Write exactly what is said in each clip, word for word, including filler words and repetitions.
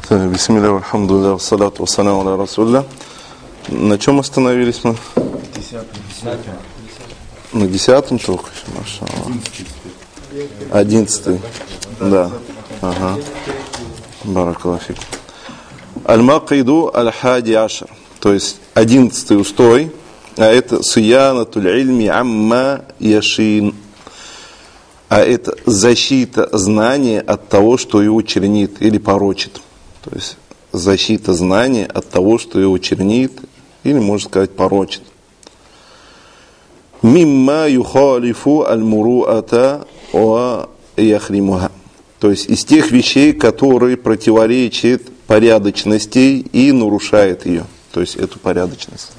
Бисмилля, алхамдулилля, вассалату вассаляму аля расулилля. На чем остановились мы? Десятый. На десятом только? Машаллах. Одиннадцатый. Да. Ага. Баракаллаху фик. Аль-Макиду аль-Хади Ашар. То есть одиннадцатый устой, а это Суянатуль ильми амма яшин. А это защита знания от того, что его чернит или порочит. То есть защита знания от того, что его чернит или, можно сказать, порочит. Мимма юхалифу аль-муруата ва яхримуха. То есть из тех вещей, которые противоречат порядочности и нарушает ее. То есть эту порядочность.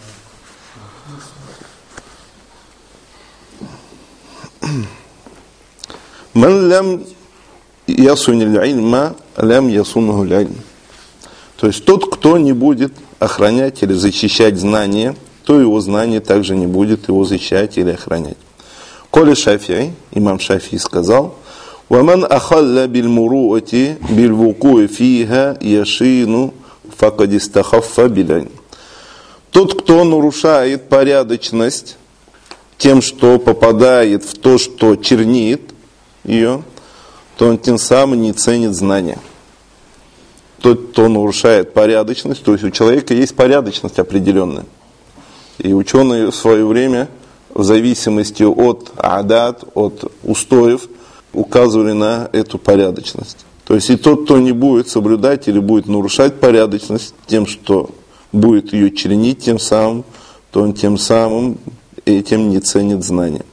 Ман лям ясунил ильма, лям ясунуху ильм. То есть тот, кто не будет охранять или защищать знания, то его знание также не будет его защищать или охранять. Коли Шафии, имам Шафии сказал: «Ваман ахалля биль муруати биль вукуи фиха яшину факадистахаффа билянь». Тот, кто нарушает порядочность тем, что попадает в то, что чернит ее, то он тем самым не ценит знания. Тот, кто нарушает порядочность, то есть у человека есть порядочность определенная. И ученые в свое время, в зависимости от адат, от устоев, указывали на эту порядочность. То есть и тот, кто не будет соблюдать или будет нарушать порядочность тем, что будет ее чернить тем самым, то он тем самым этим не ценит знания.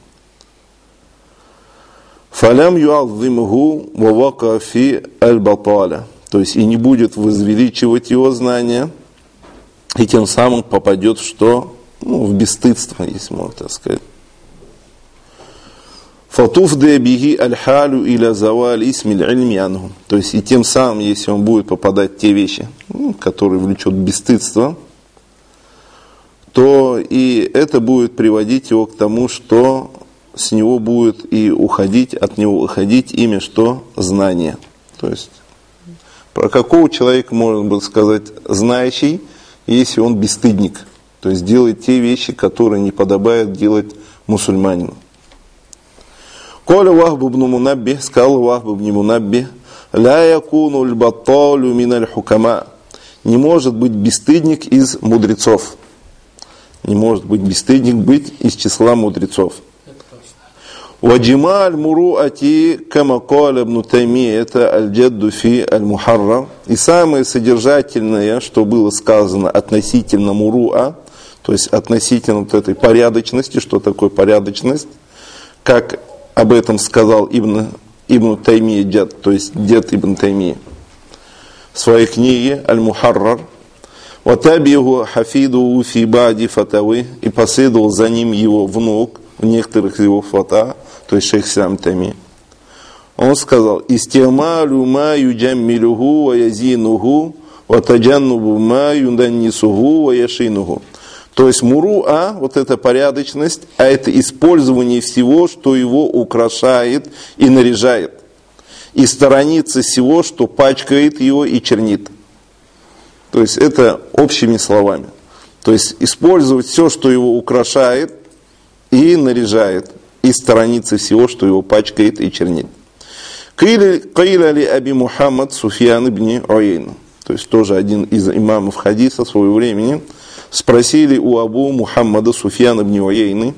Фалям юаззимуху ва вака фи аль-баталя. То есть и не будет возвеличивать его знания, и тем самым попадет в что? Ну, в бесстыдство, если можно так сказать. Фатуфде биги аль-халю иля заваль исмиль ильми анху. То есть и тем самым, если он будет попадать в те вещи, ну, которые влечут бесстыдство, то и это будет приводить его к тому, что с него будет и уходить, от него уходить имя что? Знание. То есть про какого человека можно было сказать знающий, если он бесстыдник? То есть делает те вещи, которые не подобает делать мусульманину. Коля Вахб ибн Мунабби, сказал Вахб ибн Мунабби: «Ля якуну аль-батталю мин аль-хукама». Не может быть бесстыдник из мудрецов. Не может быть бесстыдник быть из числа мудрецов. Ваджима аль-муруати кама каля ибн Таймия, это аль-джадду фи аль-мухаррам. И самое содержательное, что было сказано относительно муруа, то есть относительно вот этой порядочности, что такое порядочность, как об этом сказал Ибн, Ибн Таймия, дед, то есть дед Ибн Таймия в своей книге Аль-Мухаррар. Ватабиху хафиду фи бади фатавы, и последовал за ним его внук в некоторых его фата, то есть шейх Ислам Таймия. Он сказал: «Истиамалю ма юджаммилюху ва язинуху ва таджаннубу ма юданнисуху ва яшинуху». То есть муруа, вот эта порядочность, а это использование всего, что его украшает и наряжает. И сторониться всего, что пачкает его и чернит. То есть это общими словами. То есть использовать все, что его украшает и наряжает. И сторониться всего, что его пачкает и чернит. Каиля ли Аби Мухаммад Суфьян ибн Уяйна. То есть тоже один из имамов хадиса своего времени. Спросили у Абу Мухаммада Суфьяна ибн Уяйны: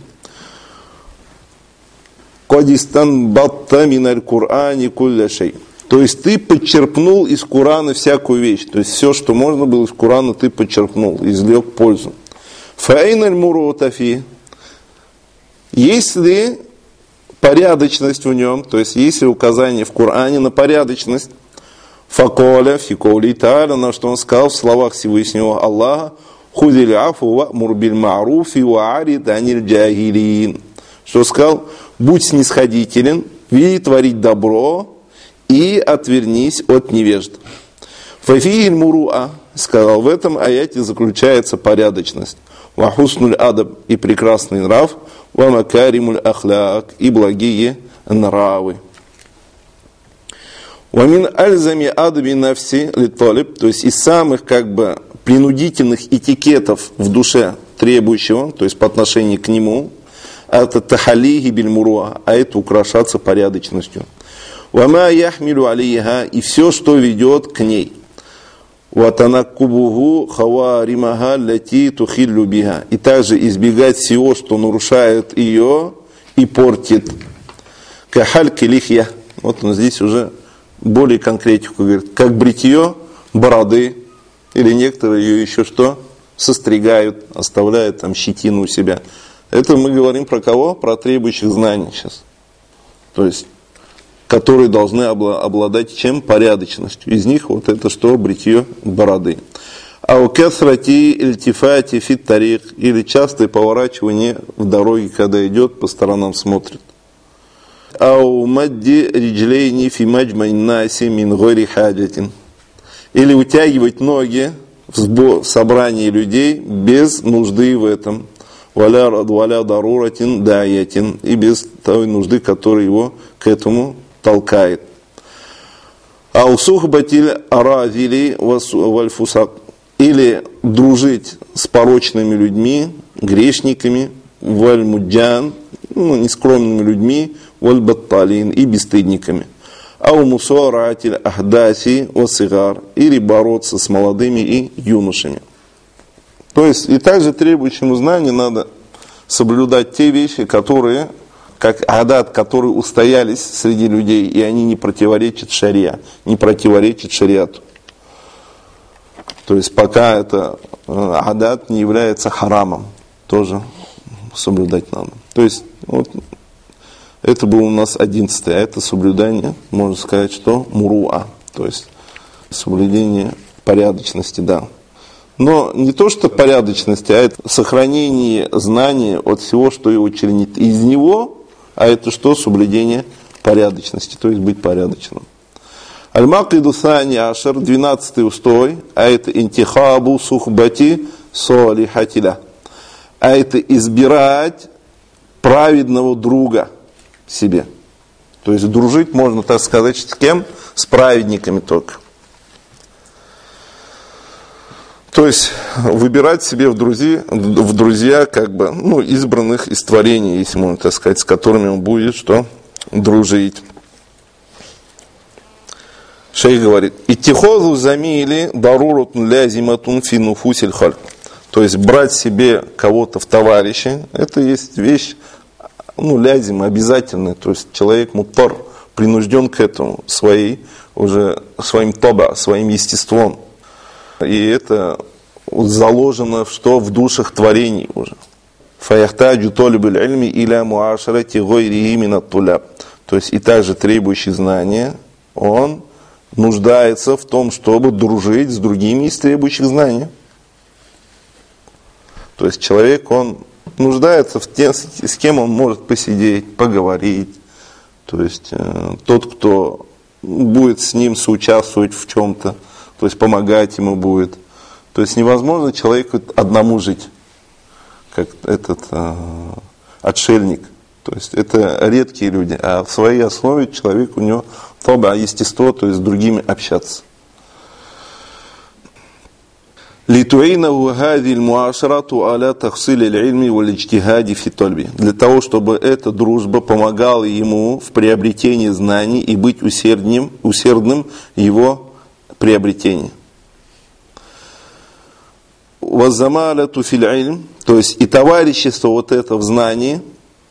«Кадистан батта миналь Кур'ани кулля шей». То есть ты подчерпнул из Курана всякую вещь. То есть все, что можно было из Курана, ты подчерпнул, извлек пользу. Фаэйналь мурутафи. Если порядочность в нем, то есть если указание в Куране на порядочность, факоля фиколи та'аля, на что он сказал в словах Всевышнего Аллаха: «Худиль афу ва'мур биль ма'руфи ва'арид аниль джахилин». Что сказал? «Будь снисходителен, вели творить добро и отвернись от невежд». «Фафииль муруа», сказал, в этом аяте заключается порядочность. «Ва хуснуль адаб», и прекрасный нрав. «Ва макаримуль ахляк», и благие нравы. Вамин альзами адби нафси литалиб, то есть из самых как бы принудительных этикетов в душе требующего, то есть по отношению к нему, это тахалиги бильмуруа, а это украшаться порядочностью. Вама яхмилю алейха, и все, что ведет к ней. Ватанаккубуху хаваримаха лати тухиллю биха, и также избегать всего, что нарушает ее и портит. Кахальки лихья, вот он здесь уже более конкретику говорит, как бритье бороды, или некоторые ее еще что? Состригают, оставляют там щетину у себя. Это мы говорим про кого? Про требующих знаний сейчас. То есть, которые должны обладать чем? Порядочностью. Из них вот это что? Бритье бороды. А у кесрати ильтифати фит тарик, или частое поворачивание в дороге, когда идет, по сторонам смотрит. Ау мадди риджлейни фи маджмайн наси мин гори хаджатин. Или утягивать ноги в собрании людей без нужды в этом. Валя валя даруратин даятин. И без той нужды, которая его к этому толкает. Ау сухбатиль аразили вальфусак. Или дружить с порочными людьми, грешниками, вальмуджан, ну, нескромными людьми, вальбатталин, и бесстыдниками. Ау мусуаратиль ахдаси васигар, или бороться с молодыми и юношами. То есть, и также требующему знания надо соблюдать те вещи, которые, как адат, которые устоялись среди людей, и они не противоречат шария, не противоречат шариату. То есть, пока это адат не является харамом, тоже соблюдать надо. То есть, вот, это был у нас одиннадцатый, а это соблюдание, можно сказать, что муруа, то есть соблюдение порядочности, да. Но не то, что порядочности, а это сохранение знания от всего, что его членит из него, а это что? Соблюдение порядочности, то есть быть порядочным. Аль-Макиду Сани Ашер, двенадцатый устой, а это интихабу сухбати солихатиля, а это избирать праведного друга себе. То есть дружить можно, так сказать, с кем? С праведниками только. То есть выбирать себе в друзья, в друзья как бы, ну, избранных из творений, если можно так сказать, с которыми он будет что? Дружить. Шейх говорит, иттихозу замили дарурутун лязиматун фи нуфусиль хальк. То есть брать себе кого-то в товарищи, это есть вещь, ну, лязим, обязательная. То есть человек муттар, принужден к этому своей, уже своим тоба, своим естеством. И это заложено в что? В душах творений уже. Фаяхтаджу толибуль ильми иля муашарати гойри именно туляб. То есть и также требующий знания, он нуждается в том, чтобы дружить с другими из требующих знания. То есть человек, он нуждается в тем, с кем он может посидеть, поговорить. То есть э, тот, кто будет с ним соучаствовать в чем-то, то есть помогать ему будет. То есть невозможно человеку одному жить, как этот э, отшельник. То есть это редкие люди, а в своей основе человек, у него тоба, естество, то есть с другими общаться. Для того, чтобы эта дружба помогала ему в приобретении знаний и быть усердным, усердным в его приобретении. То есть и товарищество вот это в знании,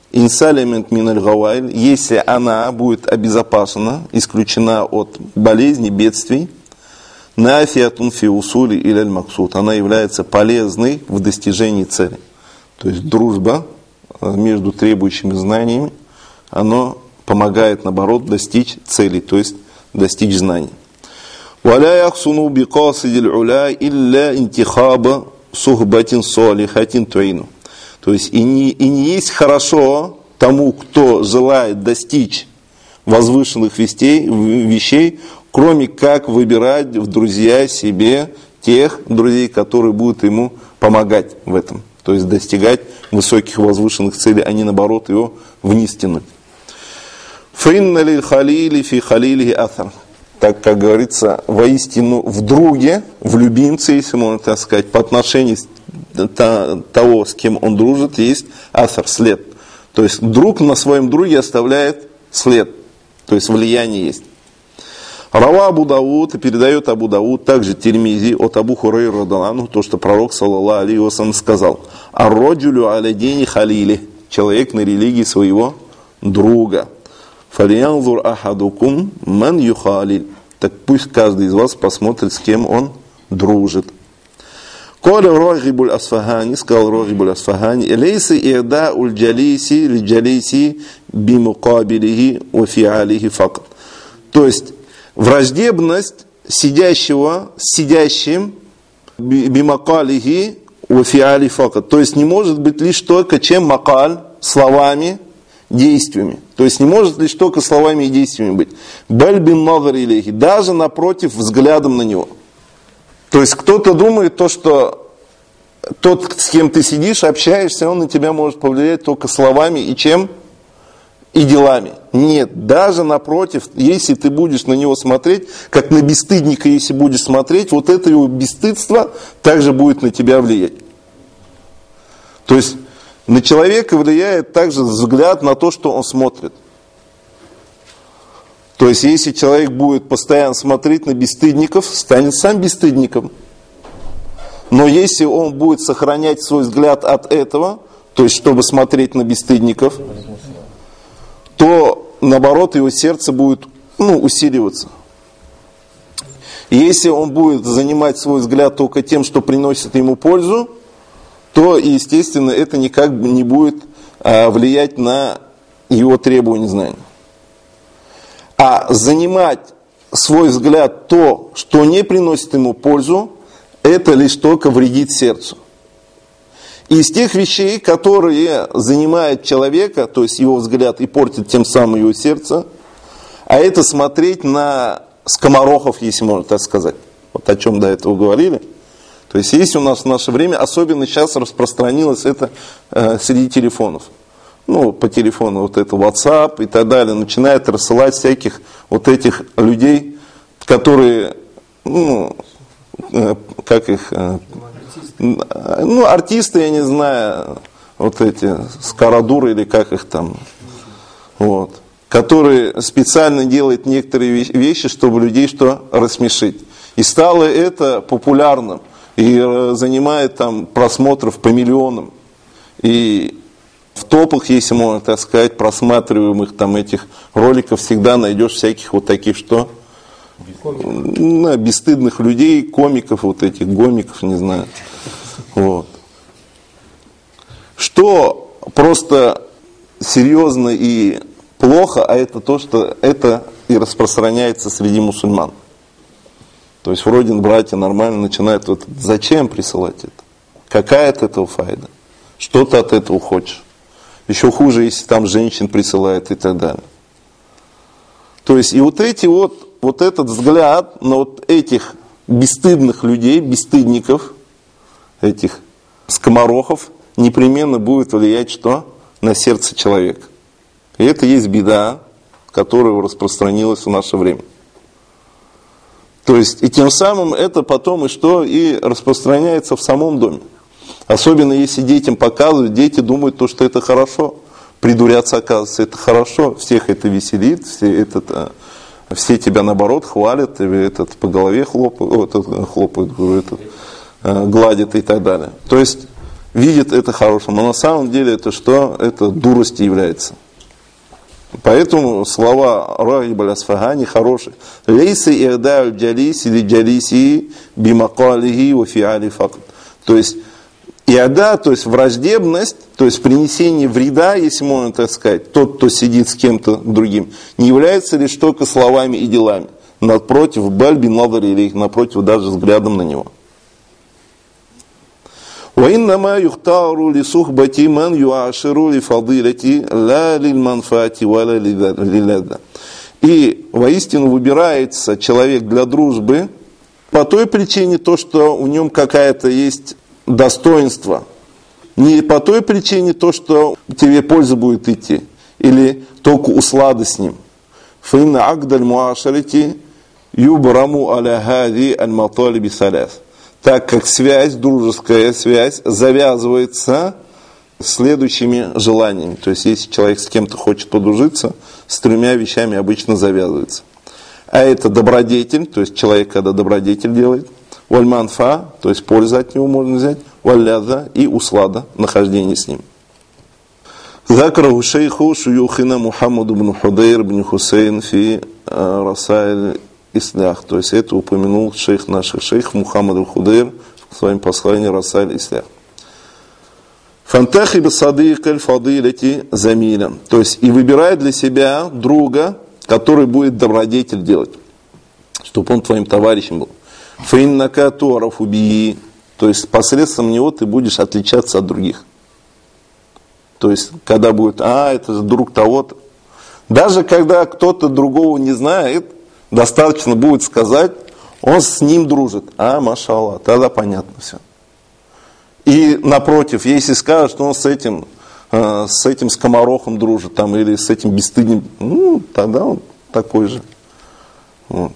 если она будет обезопасена, исключена от болезней, бедствий, нафиатун фи усули или аль-максуд, она является полезной в достижении цели. То есть дружба между требующими знаниями, она помогает, наоборот, достичь цели, то есть достичь знаний. ولا يحسن بقاصد العلا إلا انتخاب صحبة صالحة تعين. То есть и не, и не есть хорошо тому, кто желает достичь возвышенных вестей, вещей, кроме как выбирать в друзья себе тех друзей, которые будут ему помогать в этом. То есть достигать высоких возвышенных целей, а не наоборот его вниз тянуть. فَإِنَّ لِلْخَلِيلِ فِي خَلِيلِهِ أَثَرٍ. так как говорится, воистину в друге, в любимце, если можно так сказать, по отношению того, с кем он дружит, есть асар, след. То есть друг на своем друге оставляет след, то есть влияние есть. Рава Абу Дауд, и передает Абу Дауд, также Тирмизи, от Абу Хурайры радхияллаху, то, что пророк, саллаллаху алейхи ва саллям, сказал: «Ар-раджулю аля дини халили», человек на религии своего друга. «Фалиянзур ахадукум ман юхалиль», так пусть каждый из вас посмотрит, с кем он дружит. Коля Рагибуль Асфахани, сказал Рагибуль Асфахани: «Лейса и'да уль джалиси ли джалиси бимукабилихи ва фиалихи факат». То есть враждебность сидящего с сидящим бимакалихи ва фиали факат. То есть не может быть лишь только чем макаль, словами, действиями. То есть не может лишь только словами и действиями быть. Баль бин назар илейхи, даже напротив взглядом на него. То есть кто-то думает то, что тот, с кем ты сидишь, общаешься, он на тебя может повлиять только словами и чем? И делами. Нет, даже напротив, если ты будешь на него смотреть, как на бесстыдника, если будешь смотреть, вот это его бесстыдство также будет на тебя влиять. То есть на человека влияет также взгляд на то, что он смотрит. То есть если человек будет постоянно смотреть на бесстыдников, станет сам бесстыдником. Но если он будет сохранять свой взгляд от этого, то есть чтобы смотреть на бесстыдников, то наоборот его сердце будет ну, усиливаться. И если он будет занимать свой взгляд только тем, что приносит ему пользу, то, естественно, это никак не будет а, влиять на его требования знания. А занимать свой взгляд то, что не приносит ему пользу, это лишь только вредит сердцу. И из тех вещей, которые занимают человека, то есть его взгляд и портит тем самым его сердце, а это смотреть на скоморохов, если можно так сказать. Вот о чем до этого говорили. То есть есть у нас в наше время, особенно сейчас распространилось это э, среди телефонов. Ну, по телефону вот это WhatsApp и так далее, начинает рассылать всяких вот этих людей, которые, ну, э, как их, э, ну, артисты, я не знаю, вот эти, скородуры или как их там, вот, которые специально делают некоторые вещи, чтобы людей что, рассмешить. И стало это популярным. И занимает там просмотров по миллионам. И в топах, если можно так сказать, просматриваемых там этих роликов всегда найдешь всяких вот таких что? Ну, бесстыдных людей, комиков, вот этих гомиков, не знаю. Вот. Что просто серьезно и плохо, а это то, что это и распространяется среди мусульман. То есть вроде братья нормально начинают, вот зачем присылать это? Какая от этого файда? Что ты от этого хочешь? Еще хуже, если там женщин присылают и так далее. То есть и вот эти вот, вот этот взгляд на вот этих бесстыдных людей, бесстыдников, этих скоморохов, непременно будет влиять что? На сердце человека. И это есть беда, которая распространилась в наше время. То есть, и тем самым это потом и что? И распространяется в самом доме. Особенно если детям показывают, дети думают, то, что это хорошо. Придуряться, оказывается, это хорошо. Всех это веселит, все, этот, все тебя наоборот хвалят, этот, по голове хлопают, этот, хлопают этот, гладят и так далее. То есть, видят это хорошим. Но на самом деле это что? Это дуростью является. Поэтому слова Рагиб аль-Асфахани хорошие. Лейса и'дау джалиси ли джалиси бимакалихи ва фиали факат. То есть и'да, то есть враждебность, то есть принесение вреда, если можно так сказать, тот, кто сидит с кем-то другим, не является лишь только словами и делами. Напротив, баль бин назар илейх, напротив, даже взглядом на него. وإنما يختار لصحبة من يعاشر لفضيلة لا للمنفعة ولا للذة. И воистину выбирается человек для дружбы по той причине, то, что в нем какая-то есть достоинство. Не по той причине, то, что тебе польза будет идти. Или только услада с ним. فإن عقد المعاشرة юбраму аля хади аль-маталиби саляс. Так как связь, дружеская связь, завязывается следующими желаниями. То есть, если человек с кем-то хочет подружиться, с тремя вещами обычно завязывается. А это добродетель, то есть человек, когда добродетель делает, валь-манфа, то есть пользу от него можно взять, валь-ляза и услада, нахождение с ним. ذكره شيخ شيوخنا محمد بن حضير بن حسين في رسائل Ислях. То есть это упомянул шейх наших шейх Мухаммад аль-Худейр в своем послании Расаль Ислях. Фантахи бисадик аль-фадилати замиля. То есть и выбирай для себя друга, который будет добродетель делать, чтобы он твоим товарищем был. Фаиннака туарафу бии. То есть посредством него ты будешь отличаться от других. То есть когда будет, а, это же друг того-то. Даже когда кто-то другого не знает, достаточно будет сказать, он с ним дружит. А, машаллах, тогда понятно все. И напротив, если скажет, что он с этим, э, с этим скоморохом дружит, там, или с этим бесстыдным, ну, тогда он такой же. Вот.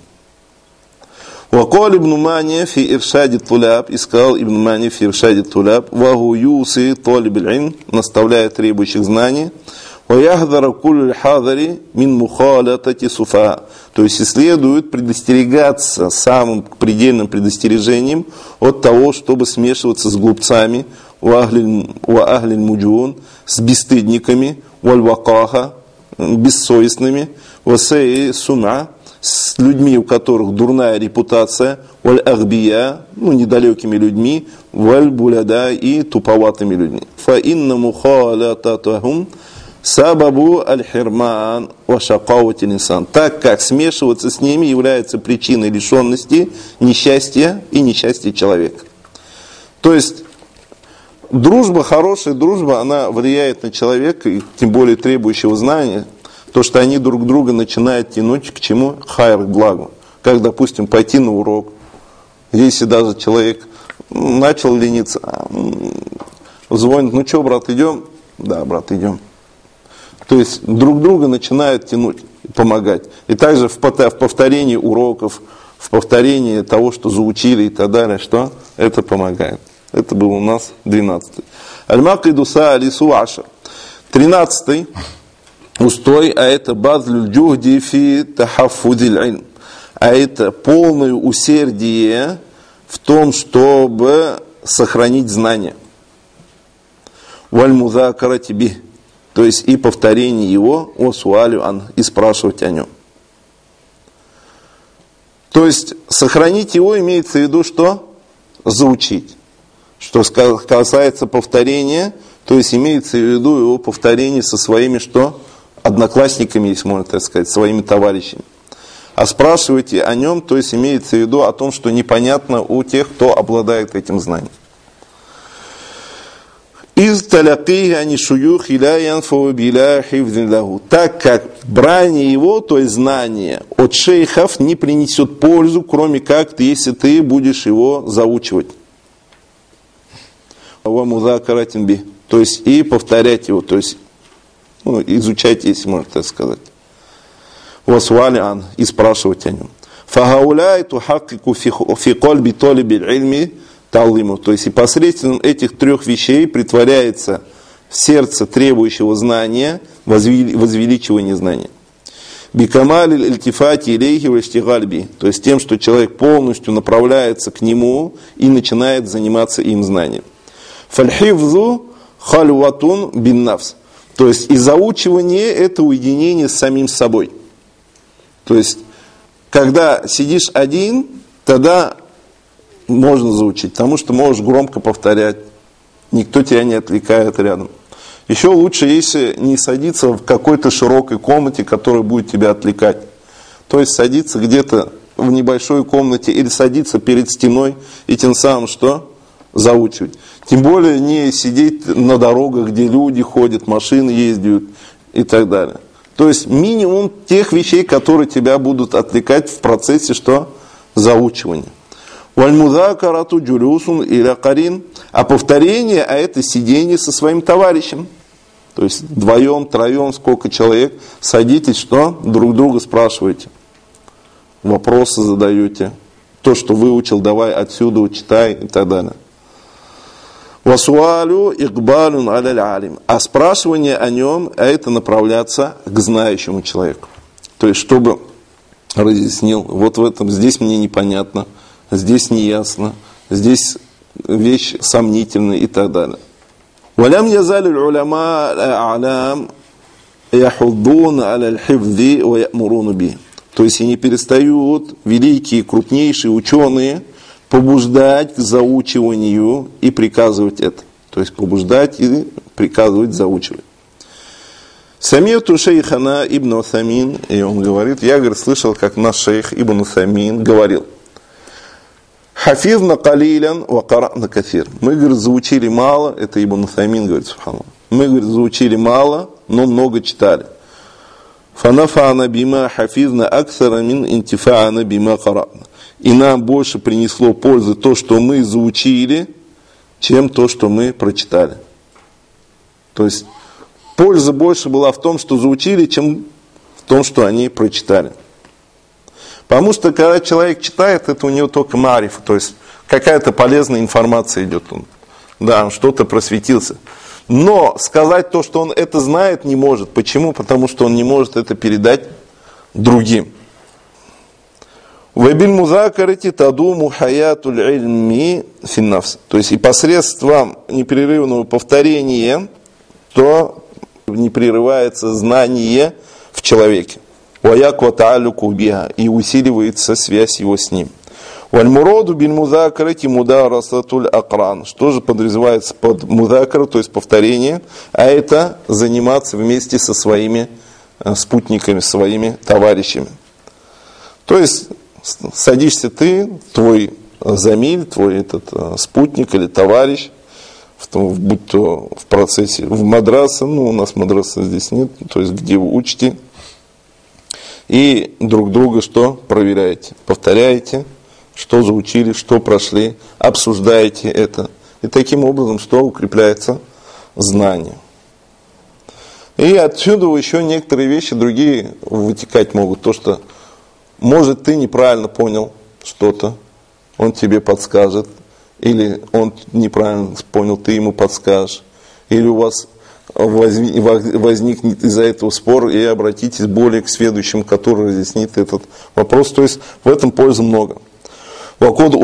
Вакал ибн Мани фи иршади туляб, и сказал ибн Мани фи иршади туляб, вагу юси талиб аль-илм, наставляя требующих знаний, ваяхдара куль хадари мин мухалатати суфа. То есть и следует предостерегаться самым предельным предостережением от того, чтобы смешиваться с глупцами, ва ахлин муджун, с бесстыдниками, валь вакаха, бессовестными, васей суна, с людьми, у которых дурная репутация, валь ахбия, ну недалекими людьми, валь буляда, и туповатыми людьми. Фа инна мухалататахум сабабу аль-хирман ва шакавати линсан. Так как смешиваться с ними является причиной лишенности, несчастья и несчастья человека. То есть дружба, хорошая дружба, она влияет на человека, и тем более требующего знания, то, что они друг друга начинают тянуть к чему? Хайр, к благу. Как, допустим, пойти на урок. Если даже человек начал лениться, звонит, ну что, брат, идем? Да, брат, идем. То есть друг друга начинают тянуть, помогать. И также в повторении уроков, в повторении того, что заучили и так далее, что это помогает. Это был у нас двенадцатый. Аль-Макидуса алису ашар. Тринадцатый устой, а это базлюль джухди фи тахаффудиль ильм. А это полное усердие в том, чтобы сохранить знания. Валь-музакарати бих. То есть и повторение его, о суалю ан, и спрашивать о нем. То есть сохранить его имеется в виду, что заучить. Что касается повторения, то есть имеется в виду его повторение со своими что? Одноклассниками, если можно так сказать, своими товарищами. А спрашивайте о нем, то есть имеется в виду о том, что непонятно у тех, кто обладает этим знанием. Из талякиhi ани шуюх иля янфу биля хифзин лаху. Так как брание его, то есть знание от шейхов не принесет пользу, кроме как если ты будешь его заучивать. Ва музакаратин би. То есть и повторять его, то есть ну, изучать, если можно так сказать. Ва суали ан, и спрашивать о нем. Фагауляй тухаккику фи кольби толиби ильми. То есть и посредством этих трех вещей притворяется в сердце требующего знания возвеличивание знания. Бикамаль ильтифати илейхи ва иштигальби. То есть тем, что человек полностью направляется к нему и начинает заниматься им знанием. Фальхивзу хальватун бин нафс. То есть и заучивание это уединение с самим собой. То есть когда сидишь один, тогда можно заучить, потому что можешь громко повторять, никто тебя не отвлекает рядом. Еще лучше, если не садиться в какой-то широкой комнате, которая будет тебя отвлекать. То есть садиться где-то в небольшой комнате или садиться перед стеной и тем самым что? Заучивать. Тем более не сидеть на дорогах, где люди ходят, машины ездят и так далее. То есть минимум тех вещей, которые тебя будут отвлекать в процессе что? Заучивания. Вальмузакарату джулюсун иля карин. А повторение, а это сидение со своим товарищем. То есть вдвоем, троем, сколько человек, садитесь, что? Друг друга спрашиваете. вопросы задаете. То, что выучил, давай отсюда, читай и так далее. Васуалю игбалюн аляль алим. А спрашивание о нем, это направляться к знающему человеку. То есть, чтобы разъяснил, вот в этом, здесь мне непонятно, здесь неясно, здесь вещь сомнительная и так далее. Валям язалю уляма алям яхуддуна аляль хифзи ва ямуруну би. То есть, и не перестают великие, крупнейшие ученые побуждать к заучиванию и приказывать это. То есть побуждать и приказывать заучивать. Самиату шейхана ибн Утhamин, и он говорит, я, говорит, слышал, как наш шейх ибн Утhamин говорил: хафизна калилян ва карана кафир. Мы, говорит, заучили мало, это ибн Утhamин говорит, субханаллах. Мы, говорит, заучили мало, но много читали. Фанафана бима хафизна аксара мин интифаана бима карана. И нам больше принесло пользы то, что мы заучили, чем то, что мы прочитали. То есть польза больше была в том, что заучили, чем в том, что они прочитали. Потому что когда человек читает, это у него только мариф, то есть какая-то полезная информация идет. Он, да, он что-то просветился. Но сказать то, что он это знает, не может. Почему? Потому что он не может это передать другим. Вабиль музакарати тадуму хаятуль ильми финнафс. То есть и посредством непрерывного повторения, то не прерывается знание в человеке. Ваяква таалюку биха. И усиливается связь его с ним. Вальмуроду биль музакарати мударасатуль акран. Что же подразумевается под музакару, то есть повторение? А это заниматься вместе со своими спутниками, своими товарищами. То есть садишься ты, твой замиль, твой этот спутник или товарищ, в, будь то в процессе, в мадраса, ну у нас мадраса здесь нет, то есть где вы учите, и друг друга что? Проверяете, повторяете, что заучили, что прошли, обсуждаете это. И таким образом, что укрепляется знание. И отсюда еще некоторые вещи другие вытекать могут. То, что может, ты неправильно понял что-то, он тебе подскажет, или он неправильно понял, ты ему подскажешь, или у вас возникнет из-за этого спор, и обратитесь более к следующему, который разъяснит этот вопрос. То есть в этом пользы много. То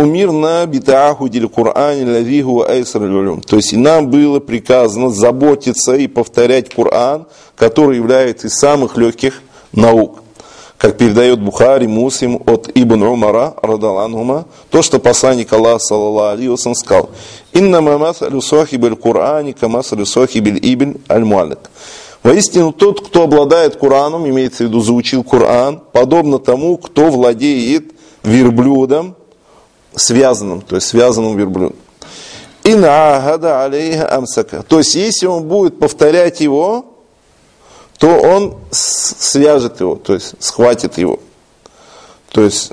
есть и нам было приказано заботиться и повторять Коран, который является из самых легких наук. Как передает Бухари, Муслим от Ибн Умара, радаллаху, то, что посланник Аллаха, саллаллаху алейхи ва саллям, сказал: «Иннама масалю сахибиль Кур'ани ка масалю сахибиль ибн аль-муаллик». Воистину, тот, кто обладает Кораном, имеется в виду, заучил Коран, подобно тому, кто владеет верблюдом, связанным, то есть связанным верблюдом. Инна алейха амсака. То есть, если он будет повторять его, то он свяжет его, то есть схватит его. То есть,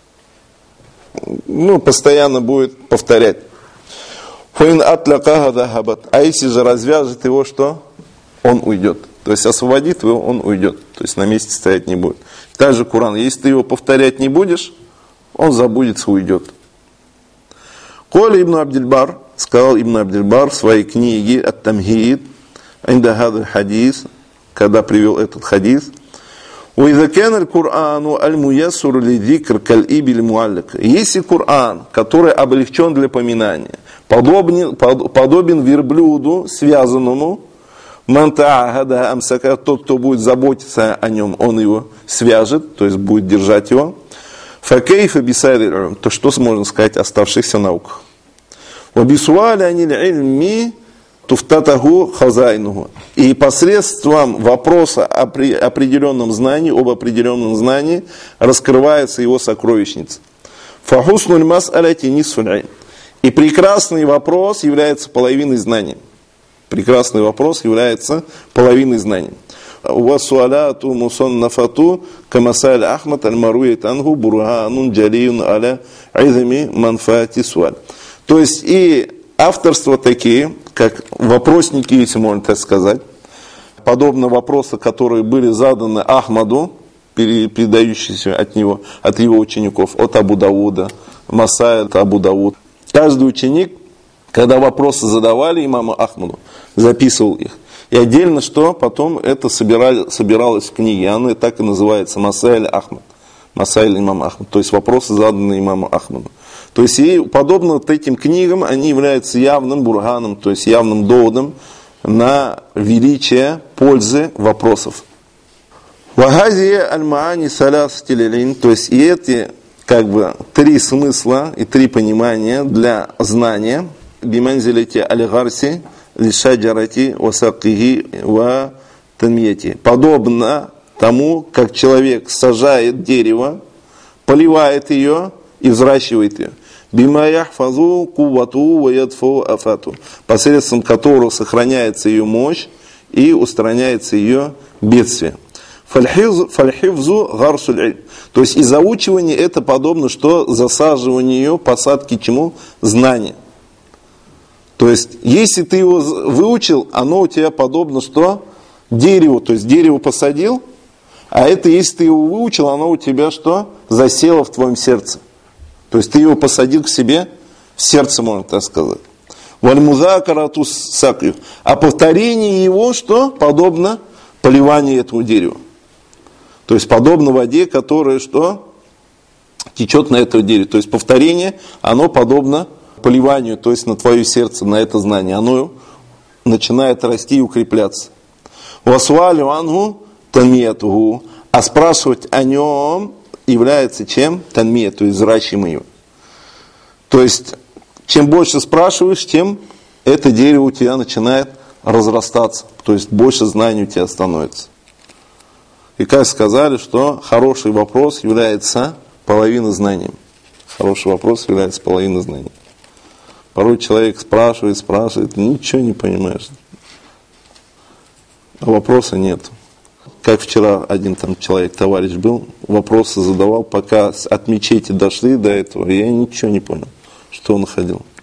ну, постоянно будет повторять. А если же развяжет его, что? Он уйдет. То есть освободит его, он уйдет. То есть на месте стоять не будет. Также Коран, если ты его повторять не будешь, он забудется, уйдет. Коля ибн Абдильбар, сказал ибн Абдильбар в своей книге «Ат-Тамхид», «Инда хадаль хадис», когда привел этот хадис: если Коран, который облегчен для поминания, подобен, подобен верблюду, связанному, тот, кто будет заботиться о нем, он его свяжет, то есть будет держать его, то что можно сказать о оставшихся науках? И посредством вопроса о определенном знании, об определенном знании, раскрывается его сокровищница. И прекрасный вопрос является половиной знания. Прекрасный вопрос является половиной знания. То есть и авторства такие, как вопросники, если можно так сказать, подобно вопросам, которые были заданы Ахмаду передающиеся от него, от его учеников, от Абу Дауда, Масаиль, Абу Дауд. Каждый ученик, когда вопросы задавали имаму Ахмаду, записывал их. И отдельно, что потом это собирали, собиралось в книге, она так и называется Масаиль Ахмад, Масаиль имам Ахмад, то есть вопросы, заданные имаму Ахмаду. То есть и подобно вот этим книгам, они являются явным бурганом, то есть явным доводом на величие пользы вопросов. Вагази аль-маани салясатилилин, то есть и эти как бы три смысла и три понимания для знания, биманзилити аль-гарси, лишаджарати, васакихи, ва танмияти. Подобно тому, как человек сажает дерево, поливает ее и взращивает ее. Бима яхфазу кувату ва ядфу афату, посредством которого сохраняется ее мощь и устраняется ее бедствие. Фальхивзу гарсуль иль. То есть и заучивание это подобно, что засаживанию, посадке чему? Знания. То есть, если ты его выучил, оно у тебя подобно, что? Дереву. То есть, дерево посадил, а это, если ты его выучил, оно у тебя что? Засело в твоем сердце. То есть, ты его посадил к себе в сердце, можно так сказать. Вальмузакарату сакью. А повторение его, что? Подобно поливанию этого дерева. То есть, подобно воде, которая, что? Течет на это дерево. То есть, повторение, оно подобно поливанию, то есть на твое сердце, на это знание, оно начинает расти и укрепляться. Васуалю ангу танмиятугу, а спрашивать о нем является чем? Танмия, то есть взращиваем его. То есть, чем больше спрашиваешь, тем это дерево у тебя начинает разрастаться, то есть больше знаний у тебя становится. И как сказали, что хороший вопрос является половиной знанием. Хороший вопрос является половиной знанием. Порой человек спрашивает, спрашивает, ничего не понимаешь. А вопроса нет. Как вчера один там человек, товарищ был, вопросы задавал, пока от мечети дошли до этого, я ничего не понял, что он находил.